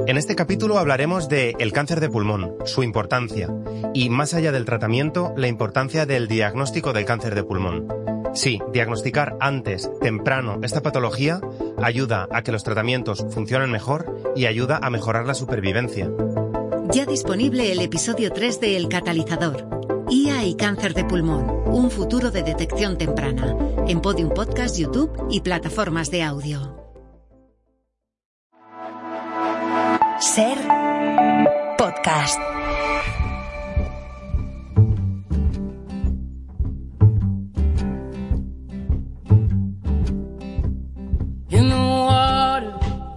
En este capítulo hablaremos de el cáncer de pulmón, su importancia, y más allá del tratamiento, la importancia del diagnóstico del cáncer de pulmón. Sí, diagnosticar antes, temprano, esta patología ayuda a que los tratamientos funcionen mejor y ayuda a mejorar la supervivencia. Ya disponible el episodio 3 de El Catalizador. IA y cáncer de pulmón, un futuro de detección temprana. En Podium Podcast, YouTube y plataformas de audio. Ser podcast. In the water,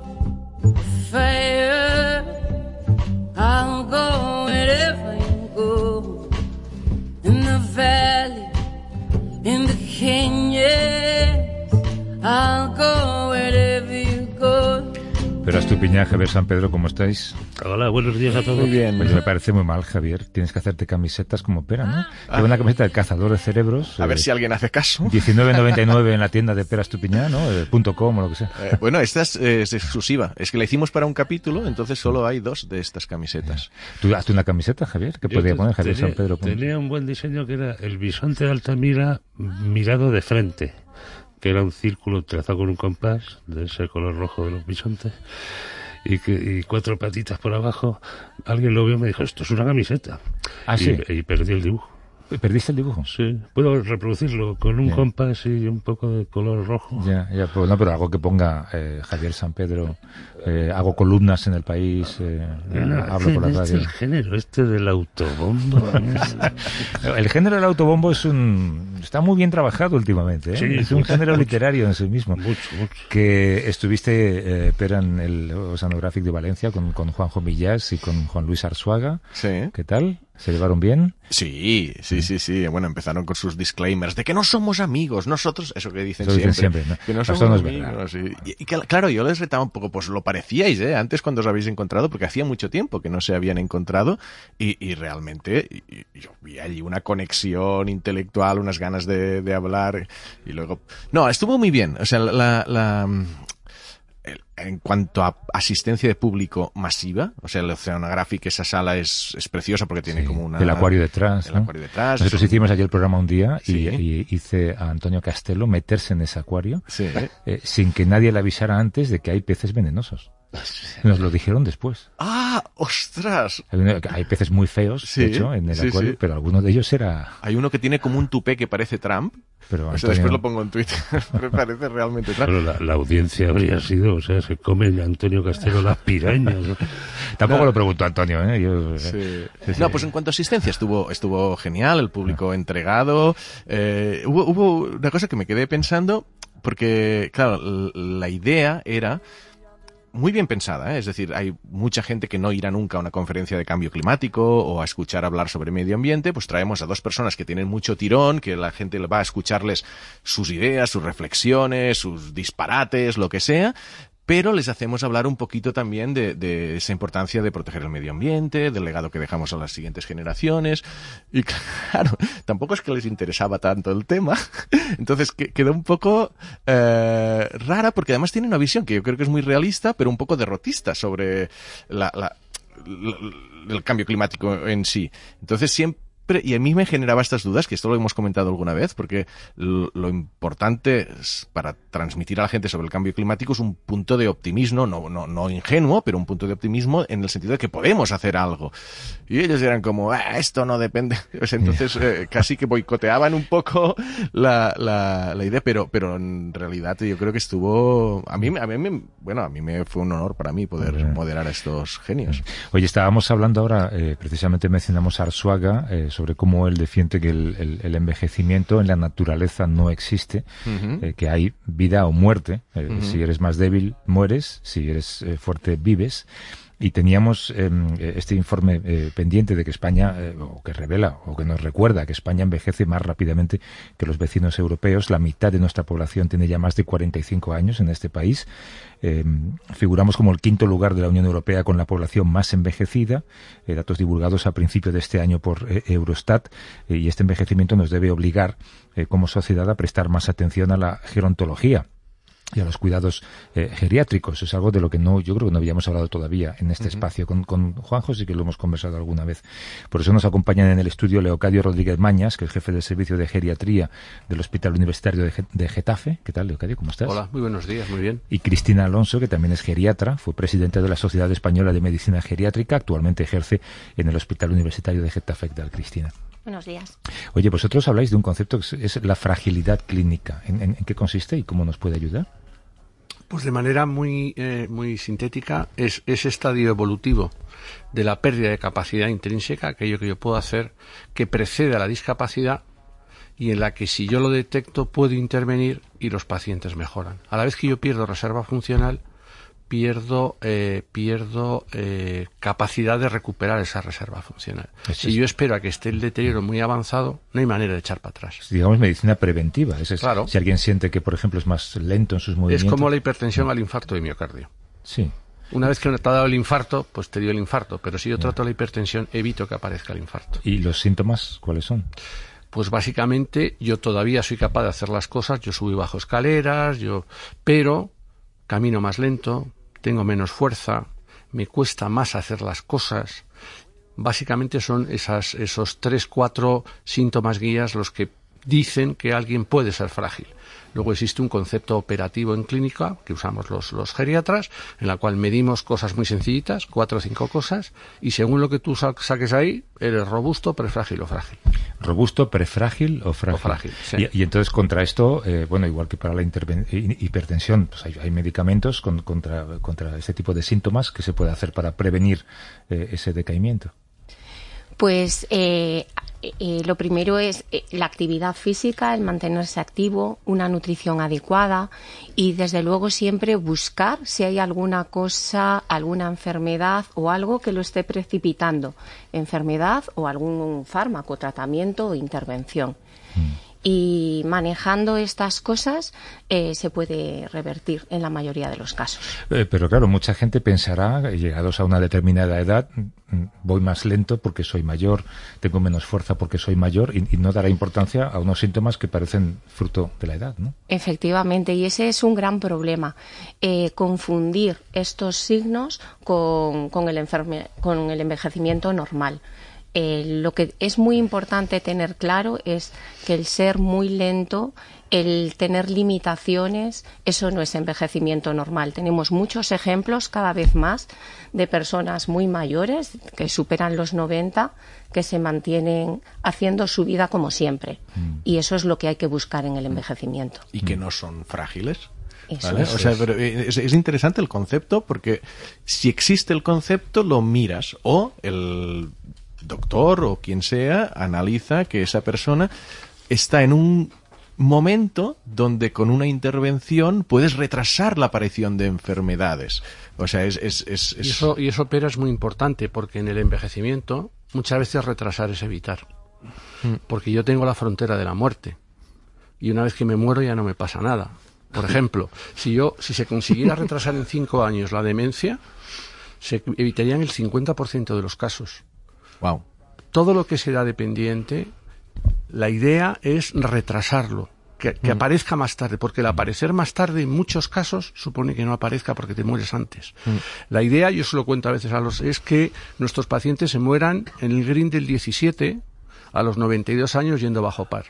fire, I'll go wherever you go. In the valley, in the canyons, I'll go wherever you go. Pero Estupiñán, Javier San Pedro, ¿cómo estáis? Hola, buenos días a todos. Muy bien. Pues me parece muy mal, Javier. Tienes que hacerte camisetas como Pera, ¿no? Lleva una camiseta del cazador de cerebros. A ver si alguien hace caso. 19,99 en la tienda de Pera Estupiñán, ¿no? .com o lo que sea. Bueno, esta es exclusiva. Es que la hicimos para un capítulo, entonces solo hay 2 de estas camisetas. ¿Tú hazte una camiseta, Javier? ¿Qué podría poner Javier San Pedro? Tenía un buen diseño que era el bisonte de Altamira mirado de frente, que era un círculo trazado con un compás de ese color rojo de los bisontes y 4 patitas por abajo. Alguien lo vio y me dijo, esto es una camiseta. ¿Sí? Y perdí el dibujo. ¿Perdiste el dibujo? Sí, puedo reproducirlo con un compás y un poco de color rojo. Ya, pues no, pero algo que ponga Javier San Pedro, hago columnas en El País, hablo por la radio. El género del autobombo. El género del autobombo está muy bien trabajado últimamente, ¿eh? Sí, es un género literario en sí mismo. Mucho. Que estuviste, Pera, en el Oceanographic de Valencia con Juanjo Millás y con Juan Luis Arzuaga. Sí. ¿Qué tal? ¿Se llevaron bien? Sí. Bueno, empezaron con sus disclaimers de que no somos amigos, nosotros, eso que dicen siempre, ¿no? Que no somos amigos. Y que, claro, yo les retaba un poco, pues lo parecíais, antes cuando os habéis encontrado, porque hacía mucho tiempo que no se habían encontrado, y realmente yo vi allí una conexión intelectual, unas ganas de hablar, y luego... No, estuvo muy bien, o sea, en cuanto a asistencia de público masiva, o sea, el Oceanographic, esa sala es preciosa porque tiene como una... El acuario detrás. El acuario detrás. Nosotros hicimos ayer el programa un día y hice a Antonio Castelo meterse en ese acuario sin que nadie le avisara antes de que hay peces venenosos. Nos lo dijeron después. ¡Ah! ¡Ostras! Hay peces muy feos, de hecho, en el acuario, pero alguno de ellos era... Hay uno que tiene como un tupé que parece Trump. Pero Antonio... después lo pongo en Twitter. Me parece realmente Trump. Pero la audiencia habría sido, o sea, se come Antonio Castelo las pirañas. Tampoco lo preguntó Antonio, ¿eh? No, pues en cuanto a asistencia estuvo genial, el público entregado. Hubo una cosa que me quedé pensando, porque, claro, la idea era... muy bien pensada, es decir, hay mucha gente que no irá nunca a una conferencia de cambio climático o a escuchar hablar sobre medio ambiente, pues traemos a 2 personas que tienen mucho tirón, que la gente va a escucharles sus ideas, sus reflexiones, sus disparates, lo que sea, pero les hacemos hablar un poquito también de esa importancia de proteger el medio ambiente, del legado que dejamos a las siguientes generaciones. Y claro, tampoco es que les interesaba tanto el tema. Entonces quedó un poco rara, porque además tiene una visión que yo creo que es muy realista, pero un poco derrotista sobre el cambio climático en sí. Entonces siempre... Y a mí me generaba estas dudas, que esto lo hemos comentado alguna vez, porque lo importante para transmitir a la gente sobre el cambio climático es un punto de optimismo, no ingenuo, pero un punto de optimismo en el sentido de que podemos hacer algo. Y ellos eran como, esto no depende. Pues entonces casi que boicoteaban un poco la idea, pero en realidad yo creo que estuvo... A mí me fue un honor para mí poder moderar a estos genios. Oye, estábamos hablando ahora, precisamente mencionamos a Arzuaga, sobre cómo él defiende que el envejecimiento en la naturaleza no existe, que hay vida o muerte. Si eres más débil, mueres. Si eres fuerte, vives. Y teníamos este informe pendiente de que España, o que revela, o que nos recuerda que España envejece más rápidamente que los vecinos europeos. La mitad de nuestra población tiene ya más de 45 años en este país. Figuramos como el 5º lugar de la Unión Europea con la población más envejecida, datos divulgados a principio de este año por Eurostat, y este envejecimiento nos debe obligar como sociedad a prestar más atención a la gerontología. y a los cuidados geriátricos. Es algo de lo que yo creo que no habíamos hablado todavía en este espacio. Con Juanjo sí que lo hemos conversado alguna vez. Por eso nos acompañan en el estudio Leocadio Rodríguez Mañas, que es jefe del servicio de geriatría del Hospital Universitario de Getafe. ¿Qué tal, Leocadio? ¿Cómo estás? Hola, muy buenos días, muy bien. Y Cristina Alonso, que también es geriatra, fue presidenta de la Sociedad Española de Medicina Geriátrica, actualmente ejerce en el Hospital Universitario de Getafe. ¿Qué tal, Cristina? Buenos días. Oye, vosotros habláis de un concepto que es la fragilidad clínica. ¿En qué consiste y cómo nos puede ayudar? Pues de manera muy sintética, es ese estadio evolutivo de la pérdida de capacidad intrínseca, aquello que yo puedo hacer, que precede a la discapacidad y en la que si yo lo detecto puedo intervenir y los pacientes mejoran. A la vez que yo pierdo reserva funcional, pierdo capacidad de recuperar esa reserva funcional. Si yo espero a que esté el deterioro muy avanzado, no hay manera de echar para atrás. Digamos medicina preventiva. Claro. Si alguien siente que, por ejemplo, es más lento en sus movimientos. Es como la hipertensión al infarto de miocardio. Sí. Una vez que te ha dado el infarto, pues te dio el infarto. Pero si yo trato la hipertensión, evito que aparezca el infarto. ¿Y los síntomas cuáles son? Pues básicamente yo todavía soy capaz de hacer las cosas. Yo subo y bajo escaleras, pero camino más lento, tengo menos fuerza, me cuesta más hacer las cosas. Básicamente son esos 3-4 síntomas guías los que dicen que alguien puede ser frágil. Luego existe un concepto operativo en clínica que usamos los geriatras, en la cual medimos cosas muy sencillitas, 4 o 5 cosas, y según lo que tú saques ahí, eres robusto, prefrágil o frágil. ¿Robusto, prefrágil o frágil? O frágil, sí. Y entonces contra esto, igual que para la hipertensión, pues hay medicamentos contra este tipo de síntomas que se puede hacer para prevenir ese decaimiento. Pues lo primero es la actividad física, el mantenerse activo, una nutrición adecuada y desde luego siempre buscar si hay alguna cosa, alguna enfermedad o algo que lo esté precipitando, enfermedad o algún fármaco, tratamiento o intervención. Y manejando estas cosas se puede revertir en la mayoría de los casos. Pero claro, mucha gente pensará, llegados a una determinada edad, voy más lento porque soy mayor, tengo menos fuerza porque soy mayor y no dará importancia a unos síntomas que parecen fruto de la edad, ¿no? Efectivamente, y ese es un gran problema, confundir estos signos con el envejecimiento normal. Lo que es muy importante tener claro es que el ser muy lento, el tener limitaciones, eso no es envejecimiento normal. Tenemos muchos ejemplos cada vez más de personas muy mayores que superan los 90, que se mantienen haciendo su vida como siempre. Y eso es lo que hay que buscar en el envejecimiento. Y que no son frágiles. ¿Vale? O sea, pero es interesante el concepto porque si existe el concepto lo miras o el doctor o quien sea analiza que esa persona está en un momento donde con una intervención puedes retrasar la aparición de enfermedades. O sea, Y eso, Pera, es muy importante porque en el envejecimiento muchas veces retrasar es evitar. Porque yo tengo la frontera de la muerte y una vez que me muero ya no me pasa nada. Por ejemplo, si se consiguiera retrasar en 5 años la demencia, se evitarían el 50% de los casos. Wow. Todo lo que será dependiente, la idea es retrasarlo, que aparezca más tarde, porque el aparecer más tarde en muchos casos supone que no aparezca porque te mueres antes. La idea, yo se lo cuento a veces es que nuestros pacientes se mueran en el Green del 17 a los 92 años yendo bajo par.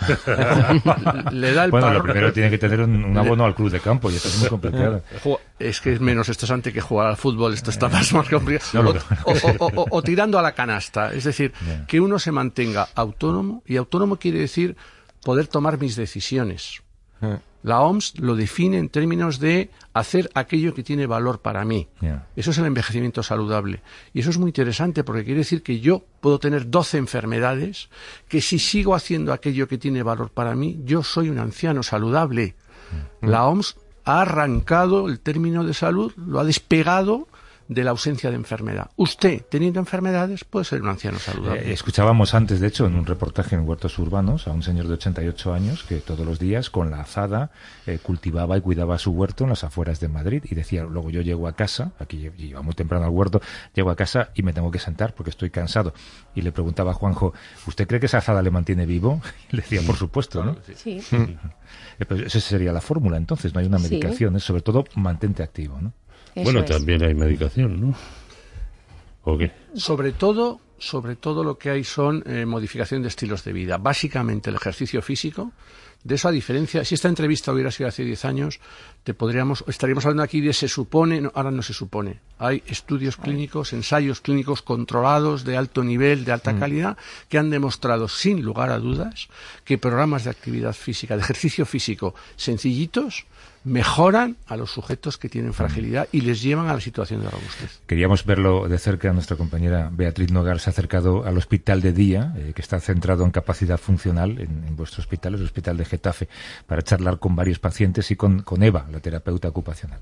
Le da el bueno, paro. Lo primero tiene que tener un abono al club de campo y esto es muy complicado. Es que es menos estresante que jugar al fútbol, esto está más complicado. O tirando a la canasta, es decir, que uno se mantenga autónomo, y autónomo quiere decir poder tomar mis decisiones. La OMS lo define en términos de hacer aquello que tiene valor para mí. Eso es el envejecimiento saludable. Y eso es muy interesante porque quiere decir que yo puedo tener 12 enfermedades, que si sigo haciendo aquello que tiene valor para mí, yo soy un anciano saludable. La OMS ha arrancado el término de salud, lo ha despegado de la ausencia de enfermedad. Usted, teniendo enfermedades, puede ser un anciano saludable. Escuchábamos antes, de hecho, en un reportaje en Huertos Urbanos, a un señor de 88 años que todos los días, con la azada, cultivaba y cuidaba su huerto en las afueras de Madrid, y decía, luego yo llego a casa, aquí iba muy temprano al huerto, llego a casa y me tengo que sentar porque estoy cansado. Y le preguntaba a Juanjo, ¿usted cree que esa azada le mantiene vivo? Y le decía, por supuesto, ¿no? Sí. Pero esa sería la fórmula, entonces, no hay una medicación, es sobre todo mantente activo, ¿no? Bueno, también hay medicación, ¿no? ¿O qué? Sobre todo lo que hay son modificación de estilos de vida. Básicamente el ejercicio físico. De eso, a diferencia, si esta entrevista hubiera sido hace 10 años, estaríamos hablando aquí de se supone, no, ahora no se supone. Hay estudios clínicos, ensayos clínicos controlados de alto nivel, de alta calidad, que han demostrado, sin lugar a dudas, que programas de actividad física, de ejercicio físico sencillitos, mejoran a los sujetos que tienen fragilidad y les llevan a la situación de robustez. Queríamos verlo de cerca. Nuestra compañera Beatriz Nogar se ha acercado al hospital de día, que está centrado en capacidad funcional en vuestro hospital, el hospital de Getafe, para charlar con varios pacientes y con Eva, la terapeuta ocupacional.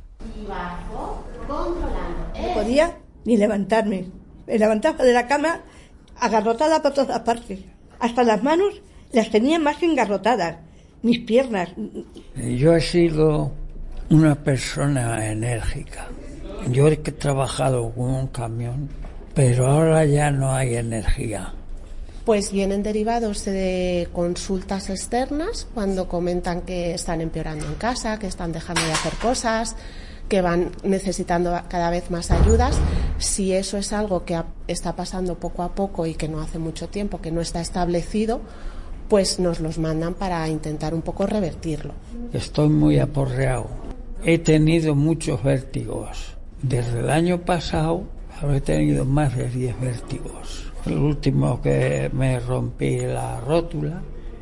No podía ni levantarme. Me levantaba de la cama agarrotada por todas partes. Hasta las manos las tenía más que engarrotadas. Mis piernas. Yo he sido una persona enérgica. Yo he trabajado con un camión, pero ahora ya no hay energía. Pues vienen derivados de consultas externas cuando comentan que están empeorando en casa, que están dejando de hacer cosas, que van necesitando cada vez más ayudas. Si eso es algo que está pasando poco a poco y que no hace mucho tiempo, que no está establecido, pues nos los mandan para intentar un poco revertirlo. Estoy muy aporreado. He tenido muchos vértigos. Desde el año pasado he tenido más de 10 vértigos. El último que me rompí la rótula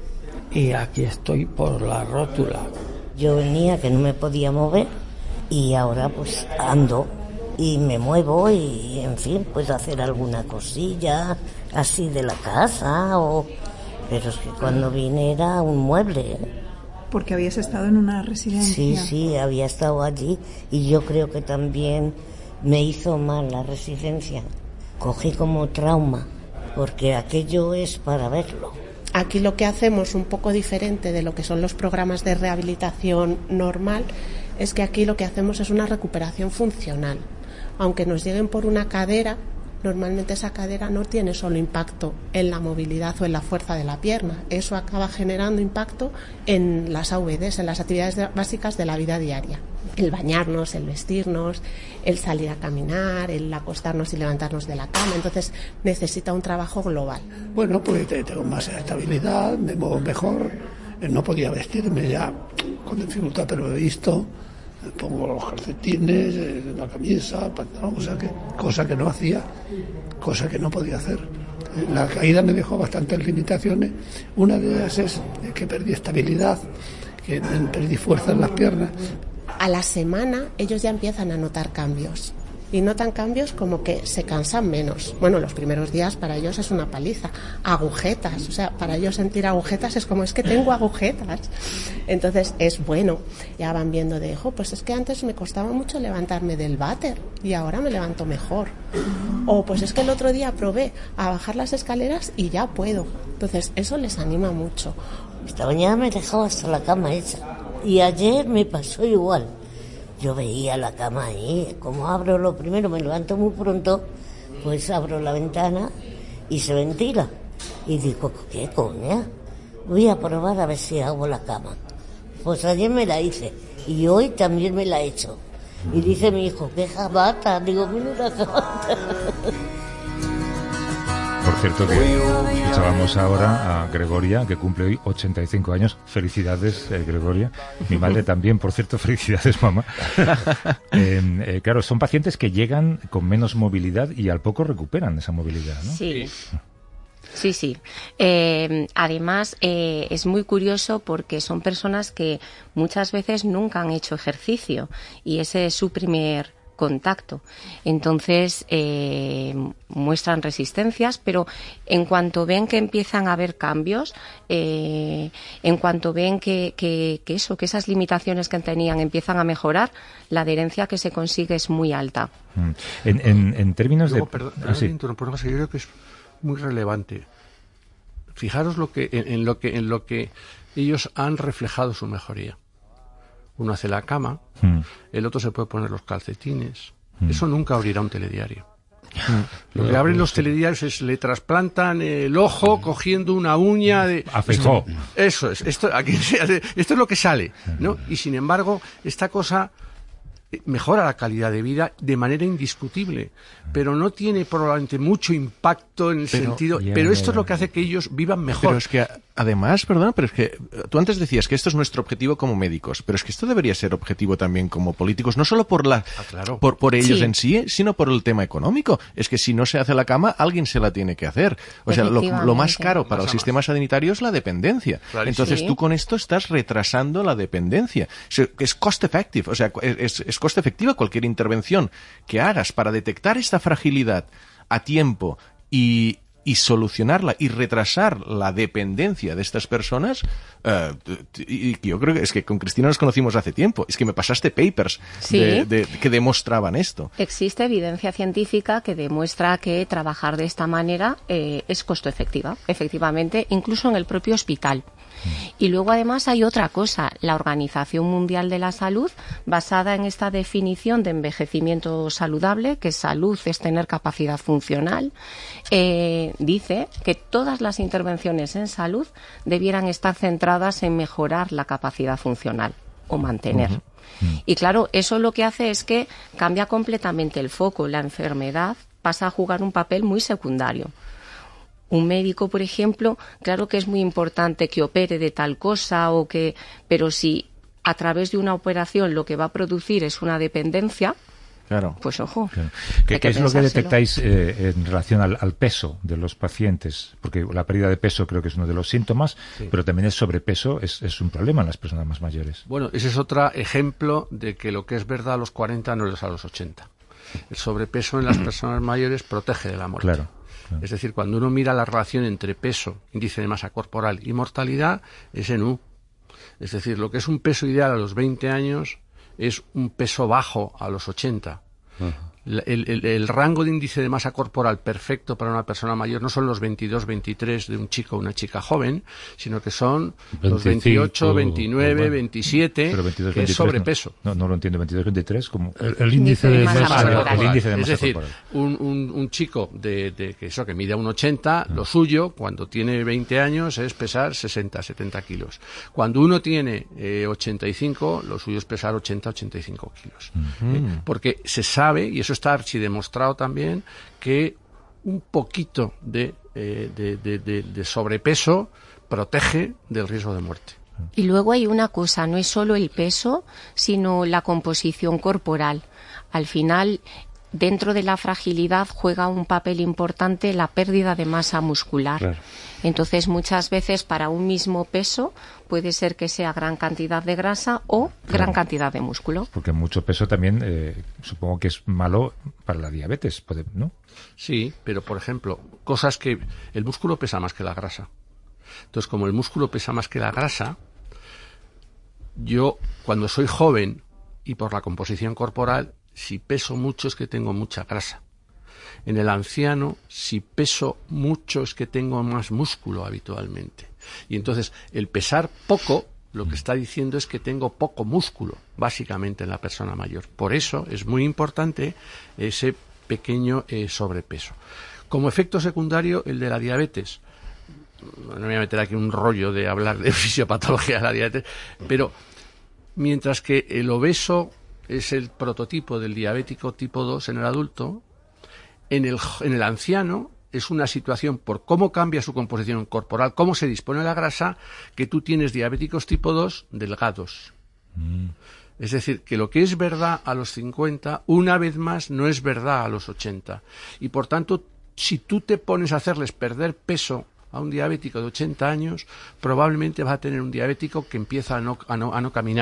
y aquí estoy por la rótula. Yo venía que no me podía mover y ahora pues ando y me muevo y en fin, pues hacer alguna cosilla así de la casa o... Pero es que cuando vine era un mueble. Porque habías estado en una residencia. Sí, había estado allí y yo creo que también me hizo mal la residencia. Cogí como trauma, porque aquello es para verlo. Aquí lo que hacemos un poco diferente de lo que son los programas de rehabilitación normal es que aquí lo que hacemos es una recuperación funcional. Aunque nos lleguen por una cadera, normalmente esa cadera no tiene solo impacto en la movilidad o en la fuerza de la pierna. Eso acaba generando impacto en las AVDs, en las actividades básicas de la vida diaria. El bañarnos, el vestirnos, el salir a caminar, el acostarnos y levantarnos de la cama. Entonces necesita un trabajo global. Bueno, pues tengo más estabilidad, me muevo mejor. No podía vestirme ya con dificultad, pero he visto... Pongo los calcetines, la camisa, pantalón, cosa que no hacía, cosa que no podía hacer. La caída me dejó bastantes limitaciones. Una de ellas es que perdí estabilidad, que perdí fuerza en las piernas. A la semana ellos ya empiezan a notar cambios. Y notan cambios como que se cansan menos. Bueno, los primeros días para ellos es una paliza. Agujetas, o sea, para ellos sentir agujetas es como, es que tengo agujetas. Entonces es bueno. Ya van viendo de, pues es que antes me costaba mucho levantarme del váter y ahora me levanto mejor. O pues es que el otro día probé a bajar las escaleras y ya puedo. Entonces eso les anima mucho. Esta mañana me dejaba hasta la cama hecha. Y ayer me pasó igual. Yo veía la cama ahí, como abro lo primero, me levanto muy pronto, pues abro la ventana y se ventila. Y digo, ¿qué coña? Voy a probar a ver si hago la cama. Pues ayer me la hice y hoy también me la he hecho. Y dice mi hijo, qué jabata. Digo, mira una jabata. Por cierto, que escuchábamos ahora a Gregoria, que cumple hoy 85 años. Felicidades, Gregoria. Mi madre también, por cierto, felicidades, mamá. Claro, son pacientes que llegan con menos movilidad y al poco recuperan esa movilidad, ¿no? Sí. Sí. Además, es muy curioso porque son personas que muchas veces nunca han hecho ejercicio y ese es su primer contacto. Entonces muestran resistencias, pero en cuanto ven que empiezan a haber cambios, en cuanto ven que esas limitaciones que tenían empiezan a mejorar, la adherencia que se consigue es muy alta. En términos Luego, de... Perdón, yo creo que es muy relevante. Fijaros en lo que ellos han reflejado su mejoría. Uno hace la cama, el otro se puede poner los calcetines. Eso nunca abrirá un telediario. Lo que abren los telediarios es le trasplantan el ojo cogiendo una uña de... A Feijóo. Eso es. Esto es lo que sale, ¿no? Y sin embargo, esta cosa mejora la calidad de vida de manera indiscutible, pero no tiene probablemente mucho impacto en el sentido... Pero esto es lo que hace que ellos vivan mejor. Pero es que, además, perdón, pero es que tú antes decías que esto es nuestro objetivo como médicos, pero es que esto debería ser objetivo también como políticos, no solo por por ellos en sí, sino por el tema económico. Es que si no se hace la cama, alguien se la tiene que hacer. O sea, lo más caro para el sistema sanitario es la dependencia. Entonces tú con esto estás retrasando la dependencia. Es cost effective, o sea, es coste efectiva cualquier intervención que hagas para detectar esta fragilidad a tiempo y solucionarla y retrasar la dependencia de estas personas. Y yo creo que es que con Cristina nos conocimos hace tiempo. Es que me pasaste papers que demostraban esto. Existe evidencia científica que demuestra que trabajar de esta manera es costo efectiva, efectivamente, incluso en el propio hospital. Y luego además hay otra cosa, la Organización Mundial de la Salud, basada en esta definición de envejecimiento saludable, que salud es tener capacidad funcional, dice que todas las intervenciones en salud debieran estar centradas en mejorar la capacidad funcional o mantener. Y claro, eso lo que hace es que cambia completamente el foco, la enfermedad pasa a jugar un papel muy secundario. Un médico, por ejemplo, claro que es muy importante que opere de tal cosa pero si a través de una operación lo que va a producir es una dependencia, pues ojo. Claro. ¿Qué es lo que detectáis en relación al peso de los pacientes? Porque la pérdida de peso creo que es uno de los síntomas, pero también el sobrepeso es un problema en las personas más mayores. Bueno, ese es otro ejemplo de que lo que es verdad a los 40 no es a los 80. El sobrepeso en las personas mayores protege de la muerte. Claro. Es decir, cuando uno mira la relación entre peso, índice de masa corporal y mortalidad, es en U. Es decir, lo que es un peso ideal a los 20 años es un peso bajo a los 80. El rango de índice de masa corporal perfecto para una persona mayor no son los 22, 23 de un chico o una chica joven, sino que son 25, los 28, 29, 27, pero 22, que 23, es sobrepeso. No lo entiendo, 22, 23 como... El índice de masa corporal. El índice de masa es decir, corporal. Un chico que mide un 80, lo suyo, cuando tiene 20 años, es pesar 60, 70 kilos. Cuando uno tiene 85, lo suyo es pesar 80, 85 kilos. Porque se sabe, y eso está archidemostrado también, que un poquito de sobrepeso protege del riesgo de muerte. Y luego hay una cosa, no es solo el peso, sino la composición corporal. Al final, dentro de la fragilidad juega un papel importante la pérdida de masa muscular. Claro. Entonces, muchas veces para un mismo peso puede ser que sea gran cantidad de grasa o gran cantidad de músculo. Porque mucho peso también supongo que es malo para la diabetes, ¿no? Sí, pero por ejemplo, cosas que el músculo pesa más que la grasa. Entonces, como el músculo pesa más que la grasa, yo cuando soy joven y por la composición corporal, si peso mucho es que tengo mucha grasa. En el anciano, si peso mucho es que tengo más músculo habitualmente. Y entonces, el pesar poco, lo que está diciendo es que tengo poco músculo, básicamente, en la persona mayor. Por eso es muy importante ese pequeño sobrepeso. Como efecto secundario, el de la diabetes. No me voy a meter aquí un rollo de hablar de fisiopatología de la diabetes, pero mientras que el obeso es el prototipo del diabético tipo 2 en el adulto, en el anciano es una situación por cómo cambia su composición corporal, cómo se dispone la grasa, que tú tienes diabéticos tipo 2 delgados. Es decir, que lo que es verdad a los 50, una vez más, no es verdad a los 80. Y por tanto, si tú te pones a hacerles perder peso a un diabético de 80 años, probablemente vas a tener un diabético que empieza a no caminar.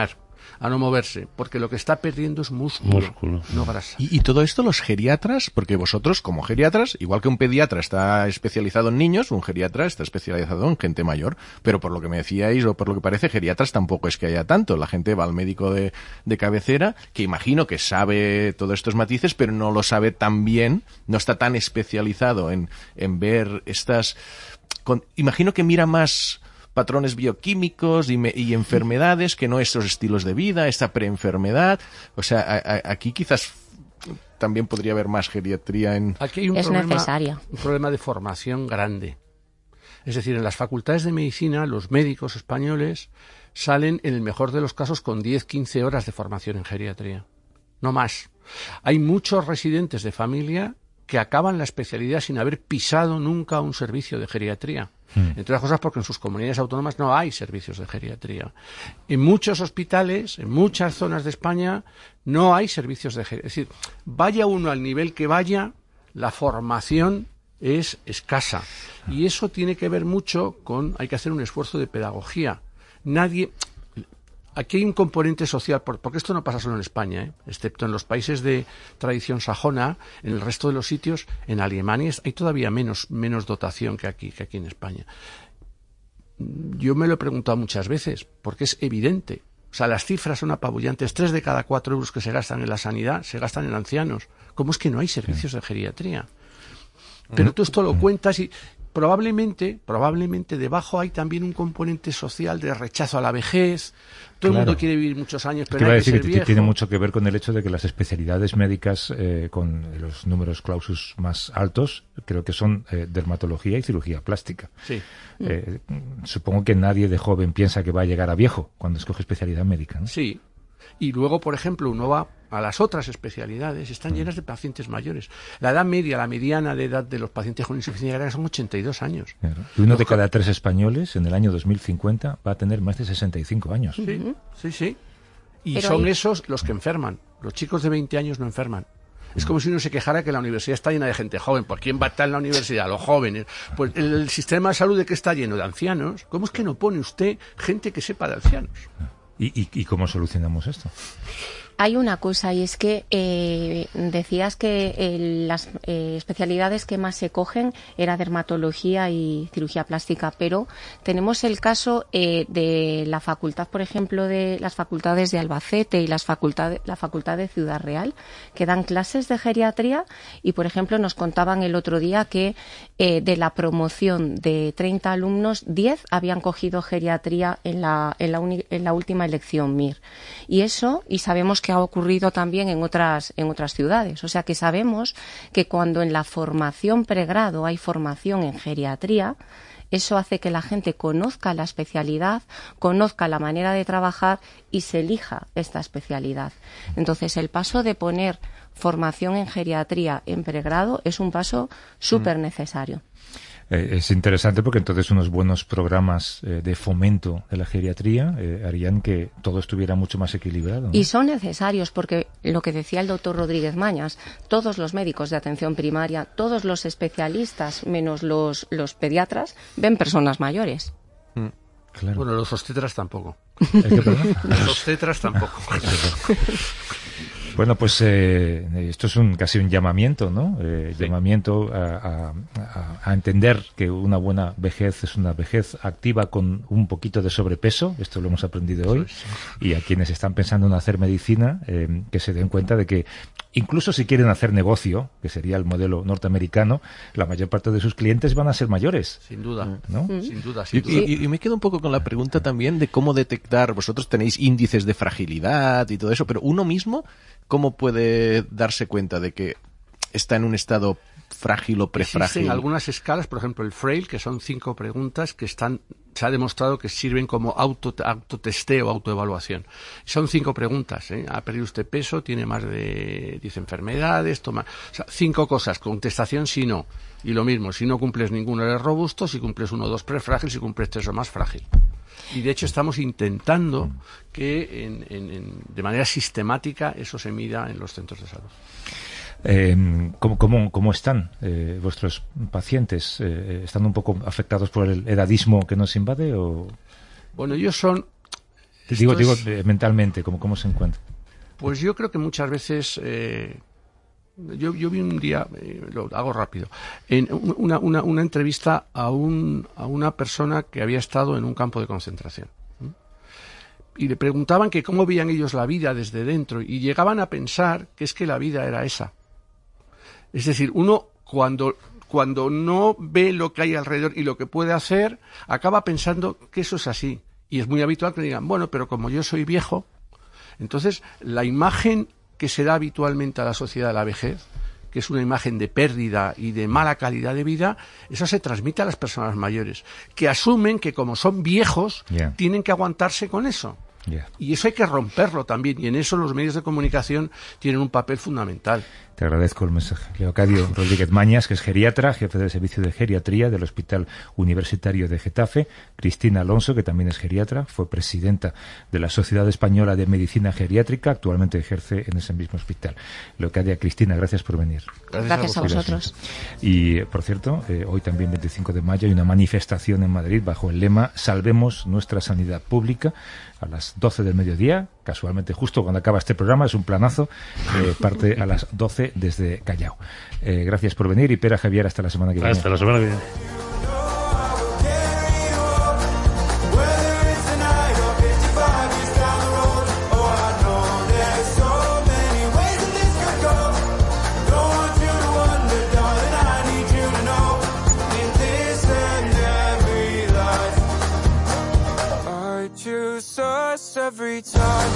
a no moverse, porque lo que está perdiendo es músculo. No grasa. Y todo esto los geriatras, porque vosotros como geriatras, igual que un pediatra está especializado en niños, un geriatra está especializado en gente mayor, pero por lo que me decíais o por lo que parece, geriatras tampoco es que haya tanto. La gente va al médico de cabecera, que imagino que sabe todos estos matices, pero no lo sabe tan bien, no está tan especializado en ver estas... imagino que mira más patrones bioquímicos y enfermedades que no estos estilos de vida, esta preenfermedad. O sea, aquí quizás también podría haber más geriatría en... Aquí hay un problema de formación grande. Es decir, en las facultades de medicina, los médicos españoles salen, en el mejor de los casos, con 10-15 horas de formación en geriatría. No más. Hay muchos residentes de familia que acaban la especialidad sin haber pisado nunca un servicio de geriatría. Entre otras cosas porque en sus comunidades autónomas no hay servicios de geriatría. En muchos hospitales, en muchas zonas de España, no hay servicios de geriatría. Es decir, vaya uno al nivel que vaya, la formación es escasa. Y eso tiene que ver mucho con... hay que hacer un esfuerzo de pedagogía. Aquí hay un componente social, porque esto no pasa solo en España, excepto en los países de tradición sajona, en el resto de los sitios, en Alemania hay todavía menos dotación que aquí en España. Yo me lo he preguntado muchas veces, porque es evidente. O sea, las cifras son apabullantes. 3 de cada 4 euros que se gastan en la sanidad se gastan en ancianos. ¿Cómo es que no hay servicios de geriatría? Pero tú esto lo cuentas y... Probablemente debajo hay también un componente social de rechazo a la vejez. Todo el mundo quiere vivir muchos años, pero hay que ser viejo. Tiene mucho que ver con el hecho de que las especialidades médicas con los números clausus más altos creo que son dermatología y cirugía plástica. Sí. Supongo que nadie de joven piensa que va a llegar a viejo cuando escoge especialidad médica, ¿no? Sí. Y luego, por ejemplo, uno va a las otras especialidades, están llenas de pacientes mayores. La edad media, la mediana de edad de los pacientes con insuficiencia cardíaca son 82 años. Claro. Y uno de cada 3 españoles en el año 2050 va a tener más de 65 años. Sí. Y pero son esos los que enferman. Los chicos de 20 años no enferman. Es como si uno se quejara que la universidad está llena de gente joven. ¿Por quién va a estar en la universidad? Los jóvenes. Pues el sistema de salud, ¿de qué está lleno? De ancianos. ¿Cómo es que no pone usted gente que sepa de ancianos? ¿Y cómo solucionamos esto? Hay una cosa, y es que decías que las especialidades que más se cogen era dermatología y cirugía plástica, pero tenemos el caso de la facultad, por ejemplo, de las facultades de Albacete y la facultad de Ciudad Real, que dan clases de geriatría y, por ejemplo, nos contaban el otro día que de la promoción de 30 alumnos, 10 habían cogido geriatría en la última elección MIR. Y sabemos que ha ocurrido también en otras ciudades. O sea que sabemos que cuando en la formación pregrado hay formación en geriatría, eso hace que la gente conozca la especialidad, conozca la manera de trabajar y se elija esta especialidad. Entonces, el paso de poner formación en geriatría en pregrado es un paso súper necesario. Es interesante porque entonces unos buenos programas de fomento de la geriatría harían que todo estuviera mucho más equilibrado, ¿no? Y son necesarios porque, lo que decía el doctor Rodríguez Mañas, todos los médicos de atención primaria, todos los especialistas, menos los pediatras, ven personas mayores. Claro. Bueno, los obstetras tampoco. Los obstetras tampoco. Bueno, pues esto es casi un llamamiento, ¿no? Llamamiento a entender que una buena vejez es una vejez activa con un poquito de sobrepeso, esto lo hemos aprendido hoy, y a quienes están pensando en hacer medicina, que se den cuenta de que incluso si quieren hacer negocio, que sería el modelo norteamericano, la mayor parte de sus clientes van a ser mayores. Sin duda, ¿no? Sin duda. Y me quedo un poco con la pregunta también de cómo detectar, vosotros tenéis índices de fragilidad y todo eso, pero uno mismo, ¿cómo puede darse cuenta de que está en un estado frágil o prefrágil? Existen algunas escalas, por ejemplo el Frail, que son 5 preguntas que se ha demostrado que sirven como autotesteo, autoevaluación. Son 5 preguntas, ¿Ha perdido usted peso? ¿Tiene más de 10 enfermedades? O sea, 5 cosas, contestación sí, no. Y lo mismo, si no cumples ninguno eres robusto, si cumples 1 o 2 prefrágil, si cumples 3 o más frágil. Y de hecho estamos intentando que de manera sistemática eso se mida en los centros de salud. ¿Cómo están vuestros pacientes? ¿Están un poco afectados por el edadismo que nos invade? O... Bueno, ellos son... Digo, mentalmente, ¿cómo se encuentra? Pues yo creo que muchas veces... Yo vi un día, lo hago rápido, en una entrevista a una persona que había estado en un campo de concentración. Y le preguntaban que cómo veían ellos la vida desde dentro, y llegaban a pensar que es que la vida era esa. Es decir, uno cuando no ve lo que hay alrededor y lo que puede hacer, acaba pensando que eso es así. Y es muy habitual que digan, bueno, pero como yo soy viejo, entonces la imagen que se da habitualmente a la sociedad de la vejez, que es una imagen de pérdida y de mala calidad de vida, eso se transmite a las personas mayores, que asumen que como son viejos, tienen que aguantarse con eso. Y eso hay que romperlo también, y en eso los medios de comunicación tienen un papel fundamental. Te agradezco el mensaje. Leocadio Rodríguez Mañas, que es geriatra, jefe del servicio de geriatría del Hospital Universitario de Getafe. Cristina Alonso, que también es geriatra, fue presidenta de la Sociedad Española de Medicina Geriátrica, actualmente ejerce en ese mismo hospital. Leocadia, Cristina, gracias por venir. Gracias a vosotros. Y, por cierto, hoy también, 25 de mayo, hay una manifestación en Madrid bajo el lema Salvemos nuestra sanidad pública, a las 12 del mediodía, casualmente justo cuando acaba este programa, es un planazo, parte a las 12 desde Callao. Gracias por venir, y Pere Javier, hasta la semana que viene. Hasta la semana que viene. Every time.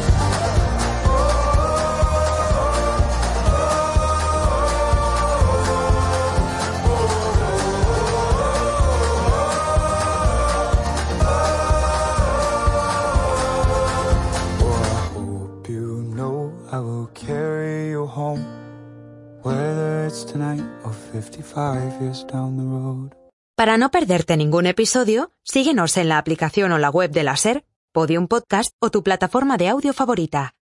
I will carry you home, whether it's tonight or 55 years down the road. Para no perderte ningún episodio, síguenos en la aplicación o la web de la SER, Podium Podcast o tu plataforma de audio favorita.